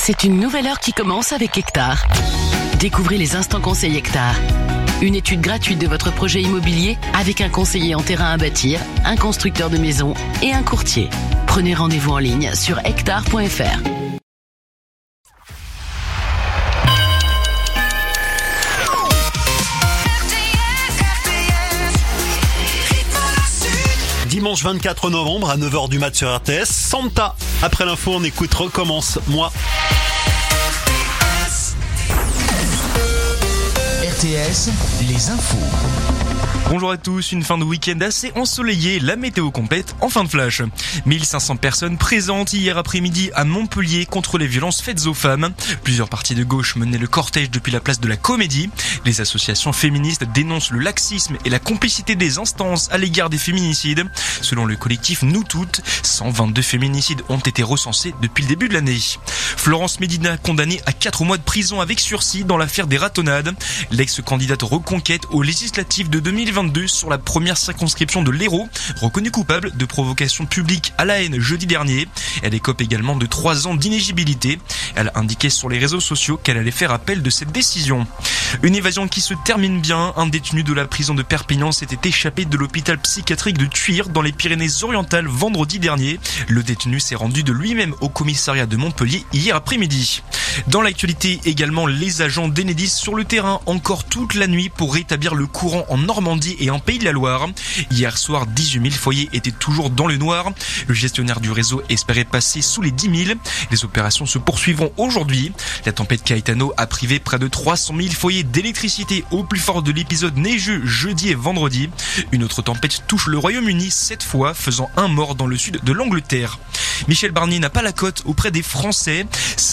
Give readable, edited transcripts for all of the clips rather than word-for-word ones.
C'est une nouvelle heure qui commence avec Hectare. Découvrez les instants conseils Hectare. Une étude gratuite de votre projet immobilier avec un conseiller en terrain à bâtir, un constructeur de maisons et un courtier. Prenez rendez-vous en ligne sur hectare.fr. Dimanche 24 novembre à 9h du mat sur RTS, Santa. Après l'info, on écoute Recommence, moi. RTS, les infos. Bonjour à tous, une fin de week-end assez ensoleillée, la météo complète en fin de flash. 1500 personnes présentes hier après-midi à Montpellier contre les violences faites aux femmes. Plusieurs partis de gauche menaient le cortège depuis la place de la Comédie. Les associations féministes dénoncent le laxisme et la complicité des instances à l'égard des féminicides. Selon le collectif Nous Toutes, 122 féminicides ont été recensés depuis le début de l'année. Florence Medina condamnée à 4 mois de prison avec sursis dans l'affaire des ratonnades. L'ex-candidate Reconquête aux législatives de 2022 sur la première circonscription de l'Hérault, reconnue coupable de provocation publique à la haine jeudi dernier. Elle écope également de 3 ans d'inéligibilité. Elle a indiqué sur les réseaux sociaux qu'elle allait faire appel de cette décision. Une évasion qui se termine bien. Un détenu de la prison de Perpignan s'était échappé de l'hôpital psychiatrique de Thuir dans les Pyrénées-Orientales vendredi dernier. Le détenu s'est rendu de lui-même au commissariat de Montpellier hier après-midi. Dans l'actualité également, les agents d'Enedis sur le terrain encore toute la nuit pour rétablir le courant en Normandie et en Pays de la Loire. Hier soir, 18 000 foyers étaient toujours dans le noir. Le gestionnaire du réseau espérait passer sous les 10 000. Les opérations se poursuivront aujourd'hui. La tempête Caetano a privé près de 300 000 foyers d'électricité au plus fort de l'épisode neigeux jeudi et vendredi. Une autre tempête touche le Royaume-Uni cette fois, faisant un mort dans le sud de l'Angleterre. Michel Barnier n'a pas la cote auprès des Français.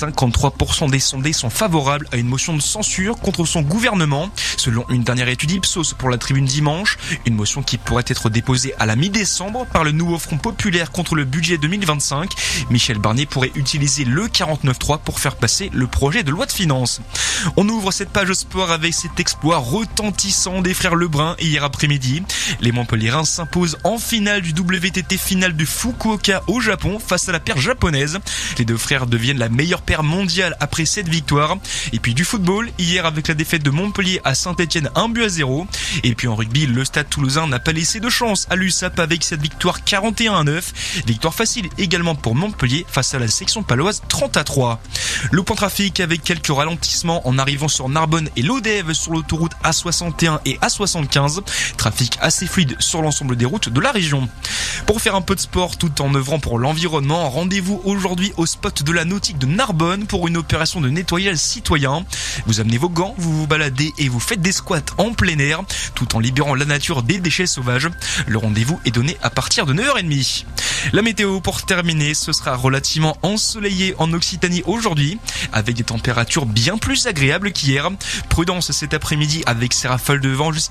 53% des sondés sont favorables à une motion de censure contre son gouvernement, selon une dernière étude Ipsos pour la Tribune dimanche. Une motion qui pourrait être déposée à la mi-décembre par le nouveau Front populaire contre le budget 2025. Michel Barnier pourrait utiliser le 49.3 pour faire passer le projet de loi de finances. On ouvre cette page sport avec cet exploit retentissant des frères Lebrun hier après-midi. Les Montpelliérains s'imposent en finale du WTT finale de Fukuoka au Japon face à la paire japonaise. Les deux frères deviennent la meilleure paire mondiale après cette victoire. Et puis du football, hier avec la défaite de Montpellier à Saint-Etienne 1-0. Et puis en rugby, le Stade Toulousain n'a pas laissé de chance à l'USAP avec cette victoire 41-9. Victoire facile également pour Montpellier face à la section paloise 30-3. Le point trafic avec quelques ralentissements en arrivant sur Narbonne et l'Odève sur l'autoroute A61 et A75. Trafic assez fluide sur l'ensemble des routes de la région. Pour faire un peu de sport tout en œuvrant pour l'environnement, rendez-vous aujourd'hui au spot de la nautique de Narbonne pour une opération de nettoyage citoyen. Vous amenez vos gants, vous vous baladez et vous faites des squats en plein air tout en libérant la nature des déchets sauvages. Le rendez-vous est donné à partir de 9h30. La météo pour terminer, ce sera relativement ensoleillé en Occitanie aujourd'hui avec des températures bien plus agréables qu'hier. Prudence cet après-midi avec ces rafales de vent jusqu'à